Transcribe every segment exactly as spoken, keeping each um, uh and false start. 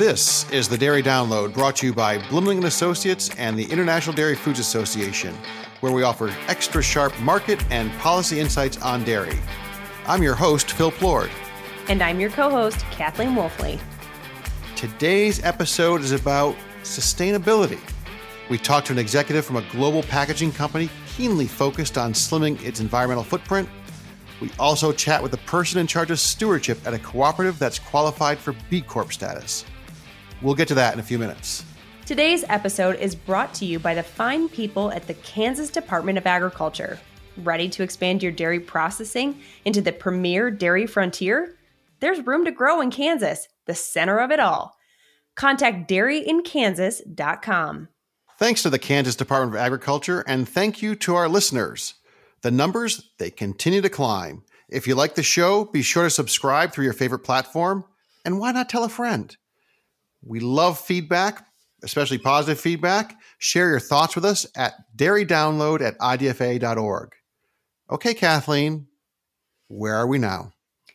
This is the Dairy Download, brought to you by Blumling and Associates and the International Dairy Foods Association, where we offer extra sharp market and policy insights on dairy. I'm your host, Phil Plord. And I'm your co-host, Kathleen Wolfley. Today's episode is about sustainability. We talked to an executive from a global packaging company keenly focused on slimming its environmental footprint. We also chat with the person in charge of stewardship at a cooperative that's qualified for B Corp status. We'll get to that in a few minutes. Today's episode is brought to you by the fine people at the Kansas Department of Agriculture. Ready to expand your dairy processing into the premier dairy frontier? There's room to grow in Kansas, the center of it all. Contact dairy in kansas dot com. Thanks to the Kansas Department of Agriculture, and thank you to our listeners. The numbers, they continue to climb. If you like the show, be sure to subscribe through your favorite platform, and why not tell a friend? We love feedback, especially positive feedback. Share your thoughts with us at dairy download at I D F A dot org. Okay, Kathleen, where are we now?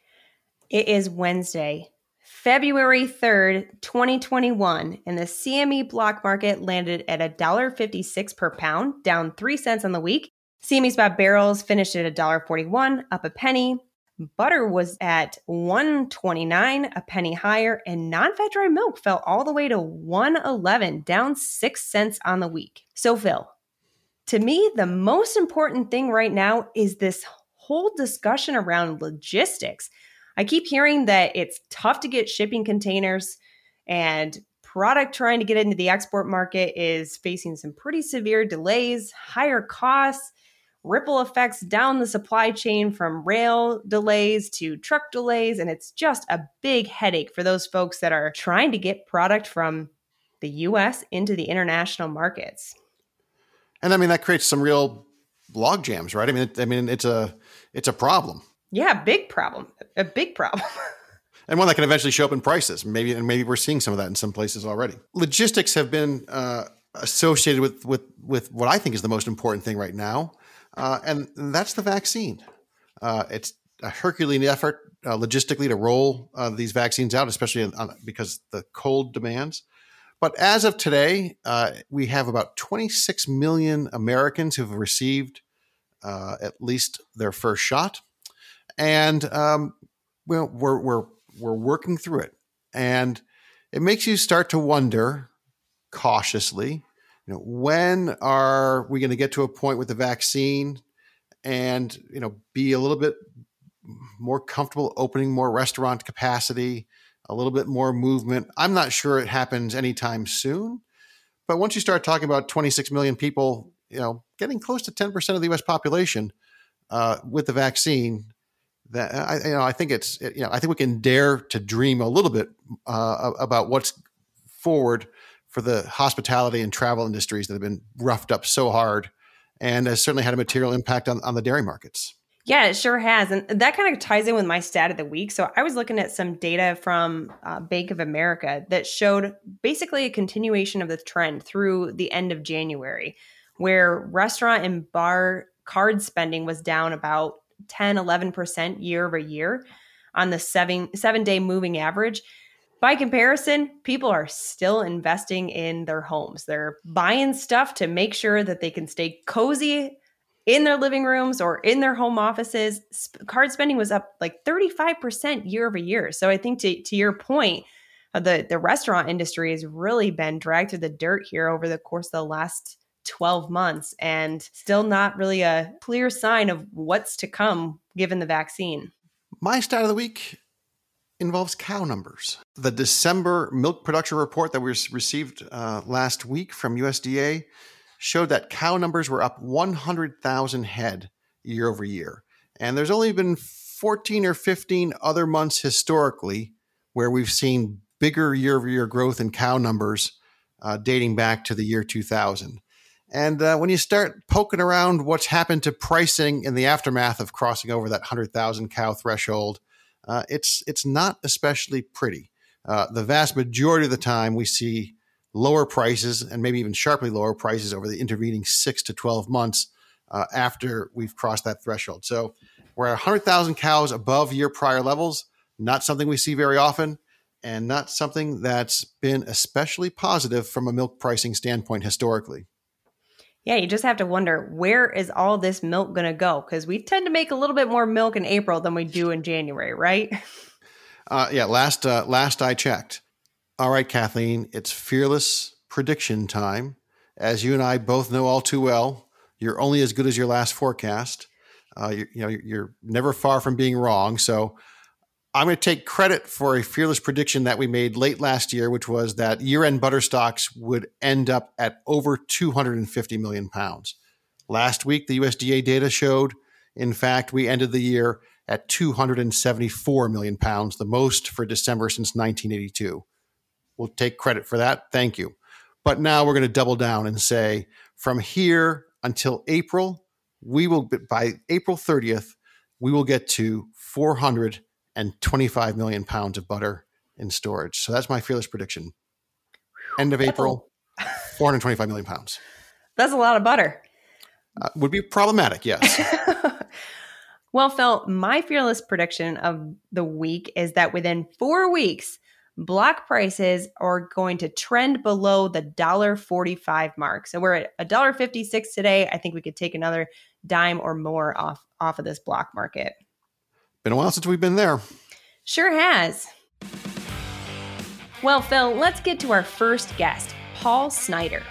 It is Wednesday, February third, twenty twenty-one, and the C M E block market landed at one dollar fifty-six per pound, down three cents on the week. C M E spot barrels finished at one dollar forty-one, up a penny. Butter was at one twenty-nine, a penny higher, and non-fat dry milk fell all the way to one eleven, down six cents on the week. So Phil, to me, the most important thing right now is this whole discussion around logistics. I keep hearing that it's tough to get shipping containers, and product trying to get into the export market is facing some pretty severe delays, higher costs, ripple effects down the supply chain from rail delays to truck delays. And it's just a big headache for those folks that are trying to get product from the U S into the international markets. And I mean, that creates some real log jams, right? I mean, it, I mean, it's a, it's a problem. Yeah, big problem, a big problem. And one that can eventually show up in prices. Maybe, and maybe we're seeing some of that in some places already. Logistics have been uh, associated with, with, with what I think is the most important thing right now. Uh, and that's the vaccine. Uh, it's a Herculean effort uh, logistically to roll uh, these vaccines out, especially on, because the cold demands. But as of today, uh, we have about twenty-six million Americans who've received uh, at least their first shot. And um, well, we're, we're, we're working through it. And it makes you start to wonder cautiously, you know, when are we going to get to a point with the vaccine and, you know, be a little bit more comfortable opening more restaurant capacity, a little bit more movement? I'm not sure it happens anytime soon, but once you start talking about twenty-six million people, you know, getting close to ten percent of the U S population uh, with the vaccine, that I, you know, I think it's, you know, I think we can dare to dream a little bit uh, about what's forward for the hospitality and travel industries that have been roughed up so hard and has certainly had a material impact on, on the dairy markets. Yeah, it sure has. And that kind of ties in with my stat of the week. So I was looking at some data from uh, Bank of America that showed basically a continuation of the trend through the end of January, where restaurant and bar card spending was down about ten, eleven percent year over year on the seven, seven day moving average. By comparison, people are still investing in their homes. They're buying stuff to make sure that they can stay cozy in their living rooms or in their home offices. Card spending was up like thirty-five percent year over year. So I think to, to your point, uh, the, the restaurant industry has really been dragged through the dirt here over the course of the last twelve months, and still not really a clear sign of what's to come given the vaccine. My stat of the week involves cow numbers. The December milk production report that we received uh, last week from U S D A showed that cow numbers were up one hundred thousand head year over year. And there's only been fourteen or fifteen other months historically where we've seen bigger year over year growth in cow numbers uh, dating back to the year two thousand. And uh, when you start poking around what's happened to pricing in the aftermath of crossing over that one hundred thousand cow threshold, Uh, it's it's not especially pretty. Uh, the vast majority of the time, we see lower prices and maybe even sharply lower prices over the intervening six to twelve months uh, after we've crossed that threshold. So we're at one hundred thousand cows above year prior levels, not something we see very often. and not something that's been especially positive from a milk pricing standpoint historically. Yeah, you just have to wonder, where is all this milk going to go? Because we tend to make a little bit more milk in April than we do in January, right? Uh, yeah, last uh, last I checked. All right, Kathleen, it's fearless prediction time. As you and I both know all too well, you're only as good as your last forecast. Uh, you, you know, you're never far from being wrong. So I'm going to take credit for a fearless prediction that we made late last year, which was that year-end butter stocks would end up at over two hundred fifty million pounds. Last week, the U S D A data showed, in fact, we ended the year at two hundred seventy-four million pounds, the most for December since nineteen eighty-two. We'll take credit for that. Thank you. But now we're going to double down and say from here until April, we will, by April thirtieth, we will get to four hundred twenty-five million pounds of butter in storage. So that's my fearless prediction. End of April, four hundred twenty-five million pounds. That's a lot of butter. Uh, would be problematic, yes. Well, Phil, my fearless prediction of the week is that within four weeks, block prices are going to trend below the one dollar forty-five mark. So we're at one dollar fifty-six today. I think we could take another dime or more off, off of this block market. Been a while since we've been there. Sure has. Well, Phil, let's get to our first guest, Paul Snyder.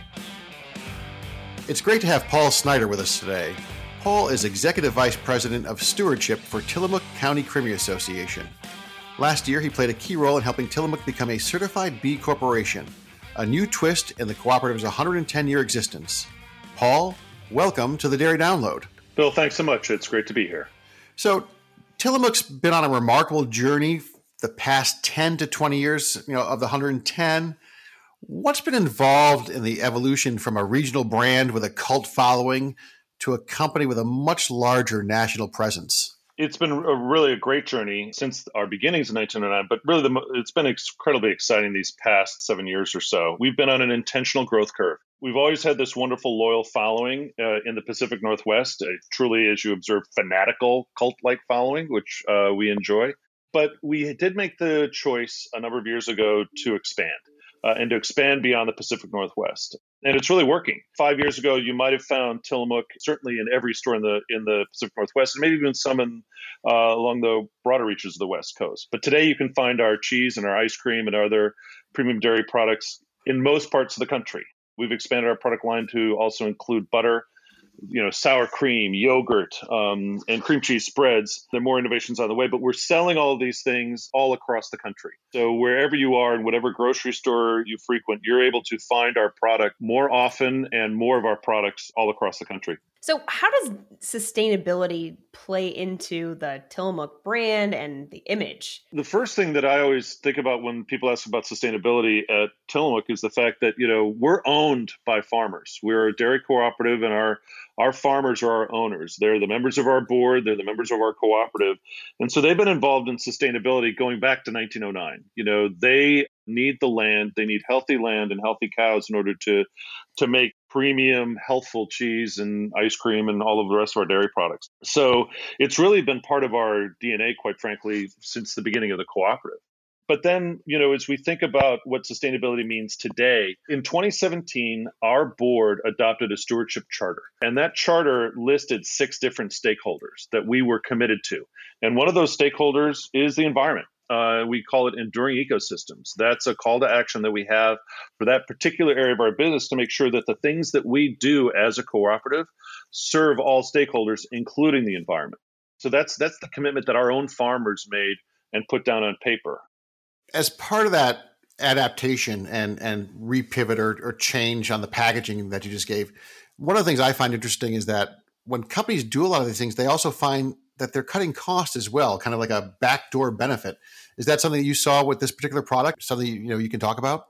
It's great to have Paul Snyder with us today. Paul is Executive Vice President of Stewardship for Tillamook County Creamery Association. Last year, he played a key role in helping Tillamook become a certified B Corporation, a new twist in the cooperative's one hundred ten year existence. Paul, welcome to the Dairy Download. Bill, thanks so much. It's great to be here. So, Tillamook's been on a remarkable journey the past ten to twenty years, you know, of the one hundred ten. What's been involved in the evolution from a regional brand with a cult following to a company with a much larger national presence? It's been a really a great journey since our beginnings in nineteen oh nine, but really the, it's been incredibly exciting these past seven years or so. We've been on an intentional growth curve. We've always had this wonderful loyal following uh, in the Pacific Northwest, uh, truly, as you observe, fanatical cult-like following, which uh, we enjoy. But we did make the choice a number of years ago to expand. Uh, and to expand beyond the Pacific Northwest. And it's really working. Five years ago, you might have found Tillamook certainly in every store in the in the Pacific Northwest, and maybe even some in, uh, along the broader reaches of the West Coast. But today you can find our cheese and our ice cream and other premium dairy products in most parts of the country. We've expanded our product line to also include butter, you know, sour cream, yogurt, um, and cream cheese spreads. There are more innovations on the way, but we're selling all of these things all across the country. So wherever you are, in whatever grocery store you frequent, you're able to find our product more often and more of our products all across the country. So how does sustainability play into the Tillamook brand and the image? The first thing that I always think about when people ask about sustainability at Tillamook is the fact that, you know, we're owned by farmers. We're a dairy cooperative, and our our farmers are our owners. They're the members of our board. They're the members of our cooperative. And so they've been involved in sustainability going back to nineteen oh nine. You know, they need the land. They need healthy land and healthy cows in order to to make premium, healthful cheese and ice cream and all of the rest of our dairy products. So it's really been part of our D N A, quite frankly, since the beginning of the cooperative. But then, you know, as we think about what sustainability means today, in twenty seventeen, our board adopted a stewardship charter. And that charter listed six different stakeholders that we were committed to. And one of those stakeholders is the environment. Uh, we call it enduring ecosystems. That's a call to action that we have for that particular area of our business to make sure that the things that we do as a cooperative serve all stakeholders, including the environment. So that's that's the commitment that our own farmers made and put down on paper. As part of that adaptation and, and repivot or, or change on the packaging that you just gave, one of the things I find interesting is that when companies do a lot of these things, they also find that they're cutting costs as well, kind of like a backdoor benefit. Is that something that you saw with this particular product? Something you know you can talk about?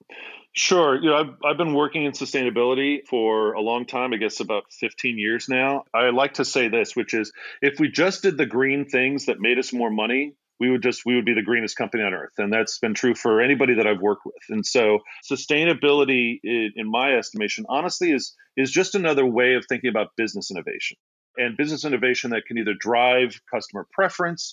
Sure. You know, I've, I've been working in sustainability for a long time, I guess about fifteen years now. I like to say this, which is if we just did the green things that made us more money, we would just we would be the greenest company on earth. And that's been true for anybody that I've worked with. And so sustainability, in my estimation, honestly, is is just another way of thinking about business innovation. And business innovation that can either drive customer preference,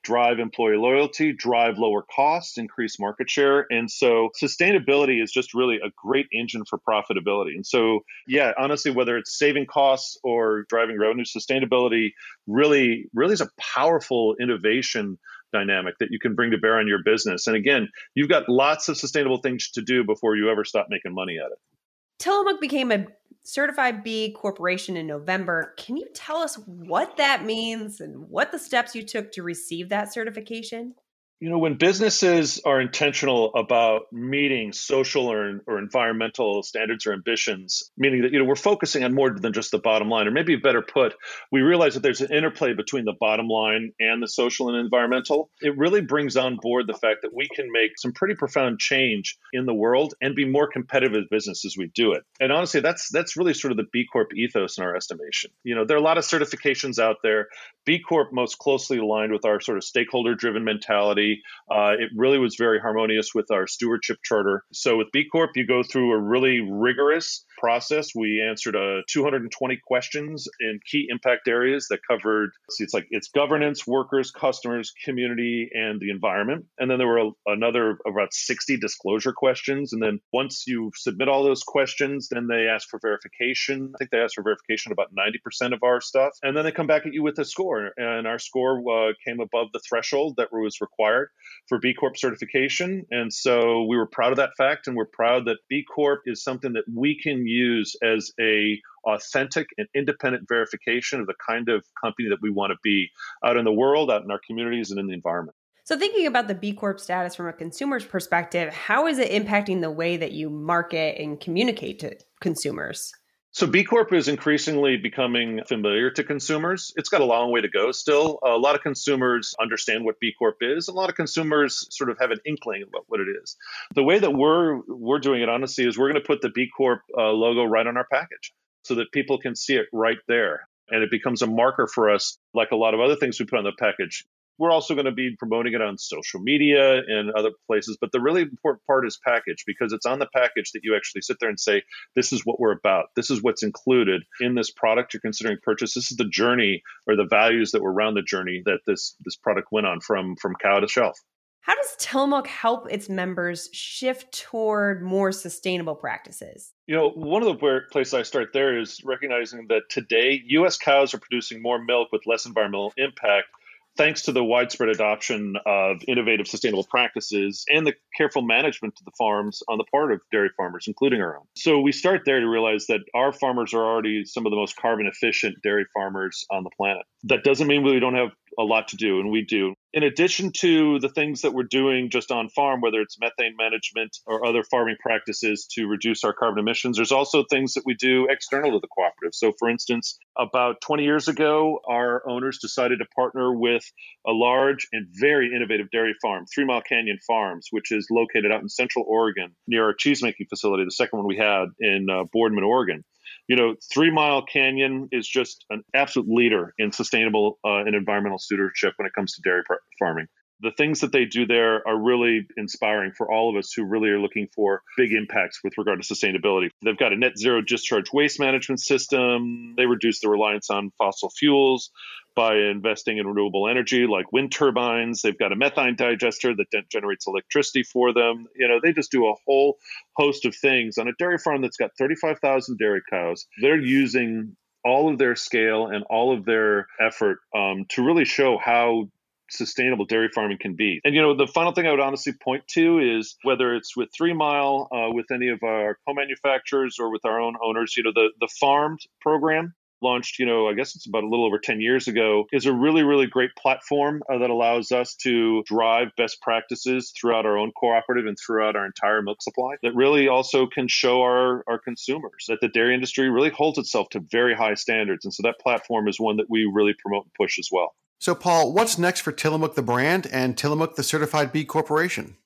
drive employee loyalty, drive lower costs, increase market share. And so sustainability is just really a great engine for profitability. And so, yeah, honestly, whether it's saving costs or driving revenue, sustainability really, really is a powerful innovation dynamic that you can bring to bear on your business. And again, you've got lots of sustainable things to do before you ever stop making money at it. Tillamook became a certified B corporation in November. Can you tell us what that means and what the steps you took to receive that certification? You know, when businesses are intentional about meeting social or, or environmental standards or ambitions, meaning that, you know, we're focusing on more than just the bottom line, or maybe better put, we realize that there's an interplay between the bottom line and the social and environmental. It really brings on board the fact that we can make some pretty profound change in the world and be more competitive as business as we do it. And honestly, that's that's really sort of the B Corp ethos in our estimation. You know, there are a lot of certifications out there. B Corp most closely aligned with our sort of stakeholder-driven mentality. Uh, it really was very harmonious with our stewardship charter. So with B Corp, you go through a really rigorous process. We answered uh, two hundred twenty questions in key impact areas that covered, see, it's like it's governance, workers, customers, community, and the environment. And then there were a, another about sixty disclosure questions. And then once you submit all those questions, then they ask for verification. I think they asked for verification about ninety percent of our stuff. And then they come back at you with a score. And our score uh, came above the threshold that was required for B Corp certification. And so we were proud of that fact. And we're proud that B Corp is something that we can use as a authentic and independent verification of the kind of company that we want to be out in the world, out in our communities, and in the environment. So thinking about the B Corp status from a consumer's perspective, how is it impacting the way that you market and communicate to consumers? So B Corp is increasingly becoming familiar to consumers. It's got a long way to go still. A lot of consumers understand what B Corp is. A lot of consumers sort of have an inkling about what it is. The way that we're we're doing it, honestly, is we're going to put the B Corp uh, logo right on our package so that people can see it right there. And it becomes a marker for us, like a lot of other things we put on the package. We're also going to be promoting it on social media and other places. But the really important part is package, because it's on the package that you actually sit there and say, this is what we're about. This is what's included in this product you're considering purchase. This is the journey or the values that were around the journey that this, this product went on from, from cow to shelf. How does Tillamook help its members shift toward more sustainable practices? You know, one of the places I start there is recognizing that today U S cows are producing more milk with less environmental impact, thanks to the widespread adoption of innovative sustainable practices and the careful management of the farms on the part of dairy farmers, including our own. So we start there to realize that our farmers are already some of the most carbon efficient dairy farmers on the planet. That doesn't mean we don't have a lot to do, and we do. In addition to the things that we're doing just on farm, whether it's methane management or other farming practices to reduce our carbon emissions, there's also things that we do external to the cooperative. So for instance, about twenty years ago, our owners decided to partner with a large and very innovative dairy farm, Three Mile Canyon Farms, which is located out in Central Oregon near our cheesemaking facility, the second one we had in uh, Boardman, Oregon. You know, Three Mile Canyon is just an absolute leader in sustainable uh, and environmental stewardship when it comes to dairy par- farming. The things that they do there are really inspiring for all of us who really are looking for big impacts with regard to sustainability. They've got a net zero discharge waste management system. They reduce the reliance on fossil fuels by investing in renewable energy like wind turbines. They've got a methane digester that de- generates electricity for them. You know, they just do a whole host of things on a dairy farm that's got thirty-five thousand dairy cows. They're using all of their scale and all of their effort um, to really show how sustainable dairy farming can be. And, you know, the final thing I would honestly point to is whether it's with Three Mile, uh, with any of our co-manufacturers or with our own owners, you know, the, the farmed program launched, you know, I guess it's about a little over ten years ago, is a really, really great platform uh, that allows us to drive best practices throughout our own cooperative and throughout our entire milk supply that really also can show our, our consumers that the dairy industry really holds itself to very high standards. And so that platform is one that we really promote and push as well. So, Paul, what's next for Tillamook the brand and Tillamook the Certified B Corporation?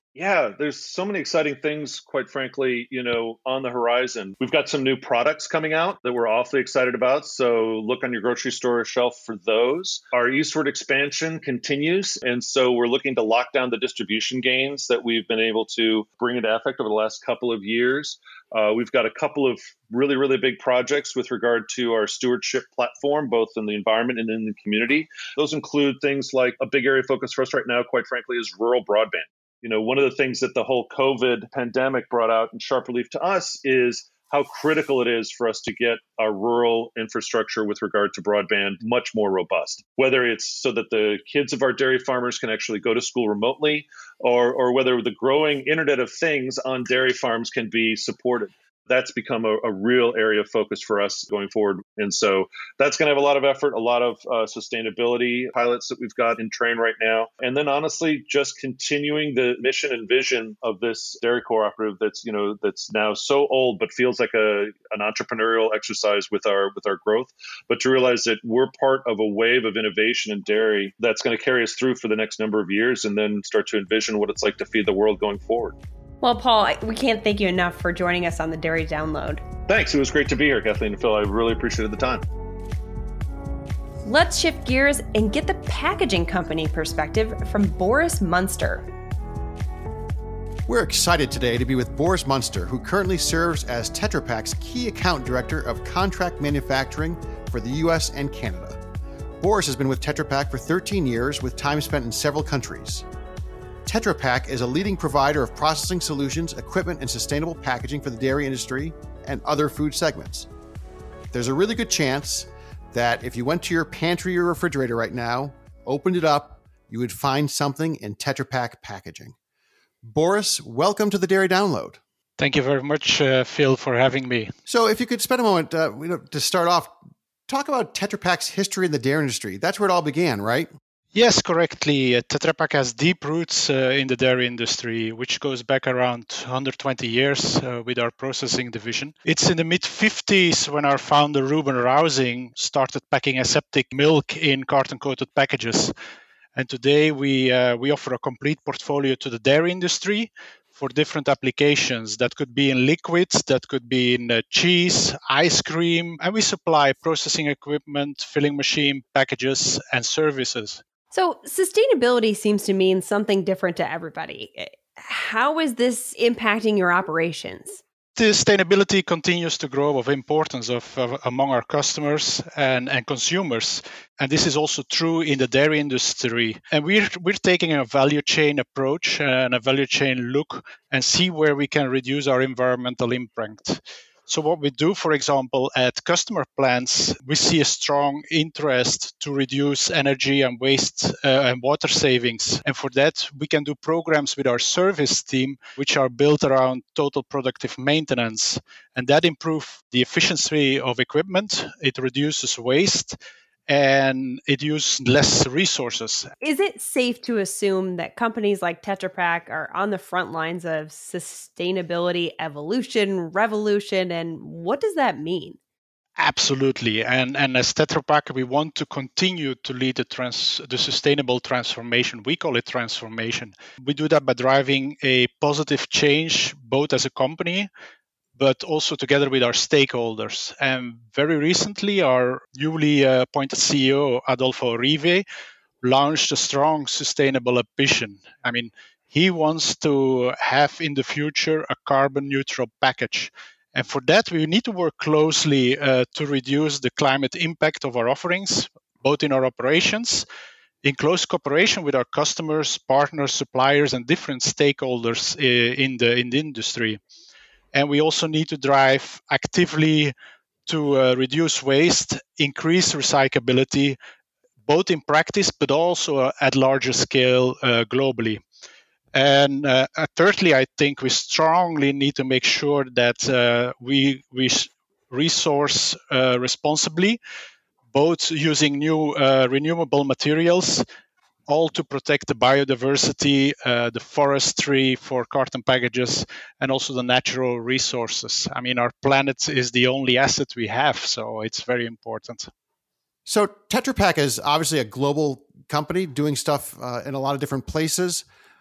Yeah, there's so many exciting things, quite frankly, you know, on the horizon. We've got some new products coming out that we're awfully excited about. So look on your grocery store shelf for those. Our eastward expansion continues. And so we're looking to lock down the distribution gains that we've been able to bring into effect over the last couple of years. Uh, we've got a couple of really, really big projects with regard to our stewardship platform, both in the environment and in the community. Those include things like a big area of focus for us right now, quite frankly, is rural broadband. You know, one of the things that the whole COVID pandemic brought out in sharp relief to us is how critical it is for us to get our rural infrastructure with regard to broadband much more robust, whether it's so that the kids of our dairy farmers can actually go to school remotely, or, or whether the growing Internet of Things on dairy farms can be supported. That's become a, a real area of focus for us going forward. And so that's going to have a lot of effort, a lot of uh, sustainability pilots that we've got in train right now. And then honestly, just continuing the mission and vision of this dairy cooperative that's, you know, that's now so old, but feels like a an entrepreneurial exercise with our with our growth. But to realize that we're part of a wave of innovation in dairy that's going to carry us through for the next number of years, and then start to envision what it's like to feed the world going forward. Well, Paul, we can't thank you enough for joining us on the Dairy Download. Thanks. It was great to be here, Kathleen and Phil. I really appreciated the time. Let's shift gears and get the packaging company perspective from Boris Munster. We're excited today to be with Boris Munster, who currently serves as Tetra Pak's key account director of contract manufacturing for the U S and Canada. Boris has been with Tetra Pak for thirteen years, with time spent in several countries. Tetra Pak is a leading provider of processing solutions, equipment, and sustainable packaging for the dairy industry and other food segments. There's a really good chance that if you went to your pantry or refrigerator right now, opened it up, you would find something in Tetra Pak packaging. Boris, welcome to the Dairy Download. Thank you very much, uh, Phil, for having me. So if you could spend a moment uh, you know, to start off, talk about Tetra Pak's history in the dairy industry. That's where it all began, right? Yes, correctly. Uh, Tetra Pak has deep roots uh, in the dairy industry, which goes back around one hundred twenty years uh, with our processing division. It's in the mid fifties when our founder, Ruben Rousing, started packing aseptic milk in carton-coated packages. And today we uh, we offer a complete portfolio to the dairy industry for different applications. That could be in liquids, that could be in uh, cheese, ice cream, and we supply processing equipment, filling machine, packages, and services. So sustainability seems to mean something different to everybody. How is this impacting your operations? Sustainability continues to grow of importance of, of among our customers and, and consumers. And this is also true in the dairy industry. And we're we're taking a value chain approach and a value chain look and see where we can reduce our environmental impact. So what we do, for example, at customer plants, we see a strong interest to reduce energy and waste uh, and water savings. And for that, we can do programs with our service team, which are built around total productive maintenance. And that improves the efficiency of equipment. It reduces waste, and it uses less resources. Is it safe to assume that companies like Tetra Pak are on the front lines of sustainability evolution, revolution, and what does that mean? Absolutely. And, and as Tetra Pak, we want to continue to lead the, trans, the sustainable transformation. We call it transformation. We do that by driving a positive change, both as a company, but also together with our stakeholders. And very recently, our newly appointed C E O, Adolfo Uribe, launched a strong sustainable ambition. I mean, he wants to have in the future a carbon neutral package. And for that, we need to work closely uh, to reduce the climate impact of our offerings, both in our operations, in close cooperation with our customers, partners, suppliers, and different stakeholders uh, in the in the industry. And we also need to drive actively to uh, reduce waste, increase recyclability, both in practice, but also uh, at larger scale uh, globally. And uh, thirdly, I think we strongly need to make sure that uh, we, we resource uh, responsibly, both using new uh, renewable materials, all to protect the biodiversity, uh, the forestry for carton packages, and also the natural resources. I mean, our planet is the only asset we have, so it's very important. So Tetra Pak is obviously a global company doing stuff uh, in a lot of different places.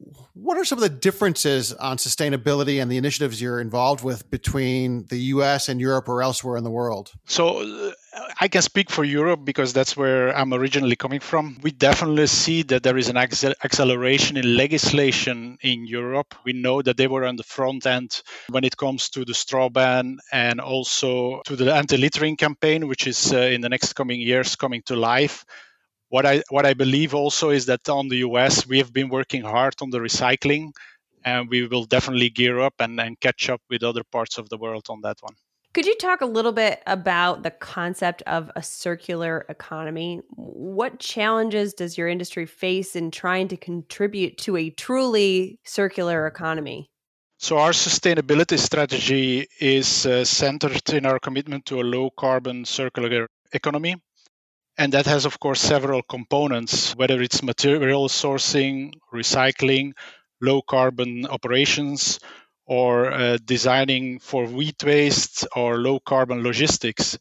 what are some of the differences on sustainability and the initiatives you're involved with between the U S and Europe or elsewhere in the world? So uh, I can speak for Europe because that's where I'm originally coming from. We definitely see that there is an accel- acceleration in legislation in Europe. We know that they were on the front end when it comes to the straw ban and also to the anti-littering campaign, which is uh, in the next coming years coming to life. What I what I believe also is that on the U S, we have been working hard on the recycling, and we will definitely gear up and, and catch up with other parts of the world on that one. Could you talk a little bit about the concept of a circular economy? What challenges does your industry face in trying to contribute to a truly circular economy? So our sustainability strategy is uh, centered in our commitment to a low carbon circular economy. And that has, of course, several components, whether it's material sourcing, recycling, low carbon operations, or uh, designing for wheat waste or low carbon logistics.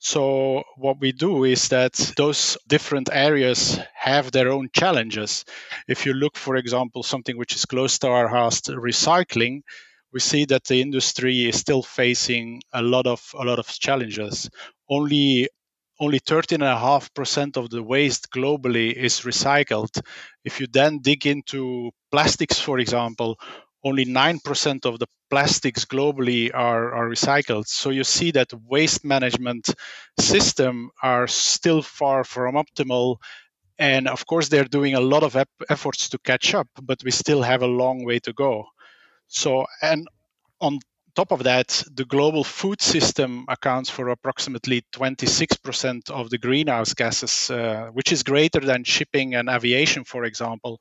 So what we do is that those different areas have their own challenges. If you look, for example, something which is close to our house, recycling, we see that the industry is still facing a lot of a lot of challenges. Only Only thirteen point five percent of the waste globally is recycled. If you then dig into plastics, for example, only nine percent of the plastics globally are, are recycled. So you see that waste management systems are still far from optimal. And of course, they're doing a lot of ep- efforts to catch up, but we still have a long way to go. So, and on top of that, the global food system accounts for approximately twenty-six percent of the greenhouse gases, uh, which is greater than shipping and aviation, for example.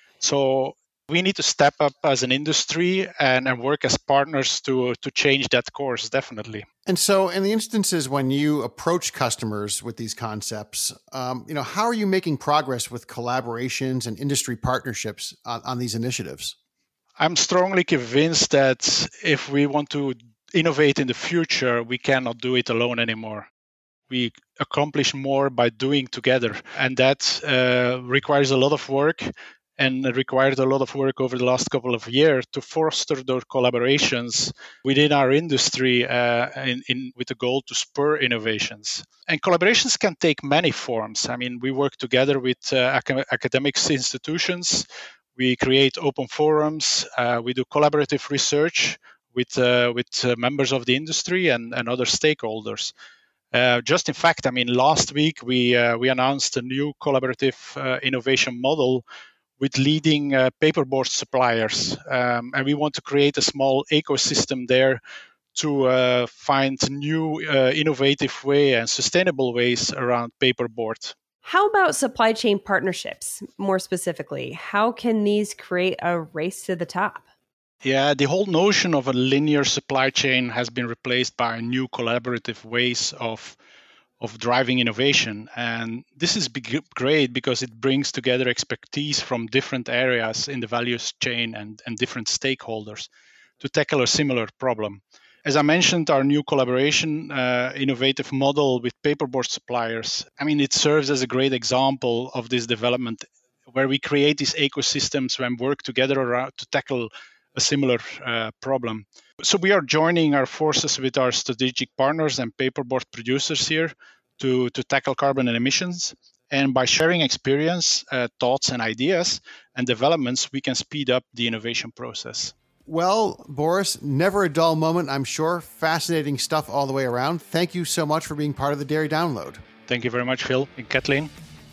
So we need to step up as an industry and, and work as partners to, to change that course, definitely. And so in the instances when you approach customers with these concepts, um, you know, how are you making progress with collaborations and industry partnerships on, on these initiatives? I'm strongly convinced that if we want to innovate in the future, we cannot do it alone anymore. We accomplish more by doing together. And that uh, requires a lot of work, and it required a lot of work over the last couple of years to foster those collaborations within our industry uh, in, in, with the goal to spur innovations. And collaborations can take many forms. I mean, we work together with uh, ac- academic institutions. We create open forums. Uh, we do collaborative research with uh, with uh, members of the industry and, and other stakeholders. Uh, just in fact, I mean, last week we uh, we announced a new collaborative uh, innovation model with leading uh, paperboard suppliers, um, and we want to create a small ecosystem there to uh, find new, uh, innovative way and sustainable ways around paperboard. How about supply chain partnerships? More specifically, how can these create a race to the top? Yeah, the whole notion of a linear supply chain has been replaced by new collaborative ways of of driving innovation. And this is big, great because it brings together expertise from different areas in the value chain and, and different stakeholders to tackle a similar problem. As I mentioned, our new collaboration uh, innovative model with paperboard suppliers, I mean, it serves as a great example of this development where we create these ecosystems and work together around to tackle a similar uh, problem. So we are joining our forces with our strategic partners and paperboard producers here to, to tackle carbon and emissions. And by sharing experience, uh, thoughts and ideas and developments, we can speed up the innovation process. Well, Boris, never a dull moment, I'm sure. Fascinating stuff all the way around. Thank you so much for being part of the Dairy Download. Thank you very much, Phil and Kathleen.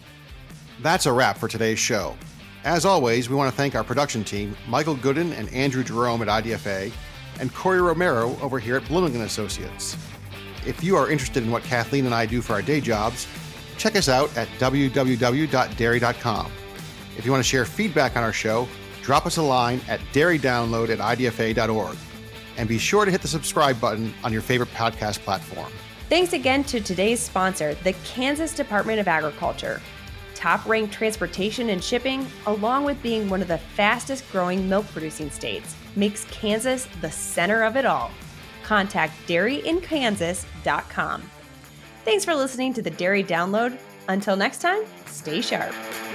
That's a wrap for today's show. As always, we want to thank our production team, Michael Gooden and Andrew Jerome at I D F A, and Corey Romero over here at Blooming and Associates. If you are interested in what Kathleen and I do for our day jobs, check us out at w w w dot dairy dot com. If you want to share feedback on our show, drop us a line at dairy download at i d f a dot org. And be sure to hit the subscribe button on your favorite podcast platform. Thanks again to today's sponsor, the Kansas Department of Agriculture. Top-ranked transportation and shipping, along with being one of the fastest-growing milk-producing states, makes Kansas the center of it all. Contact dairy in kansas dot com. Thanks for listening to the Dairy Download. Until next time, stay sharp.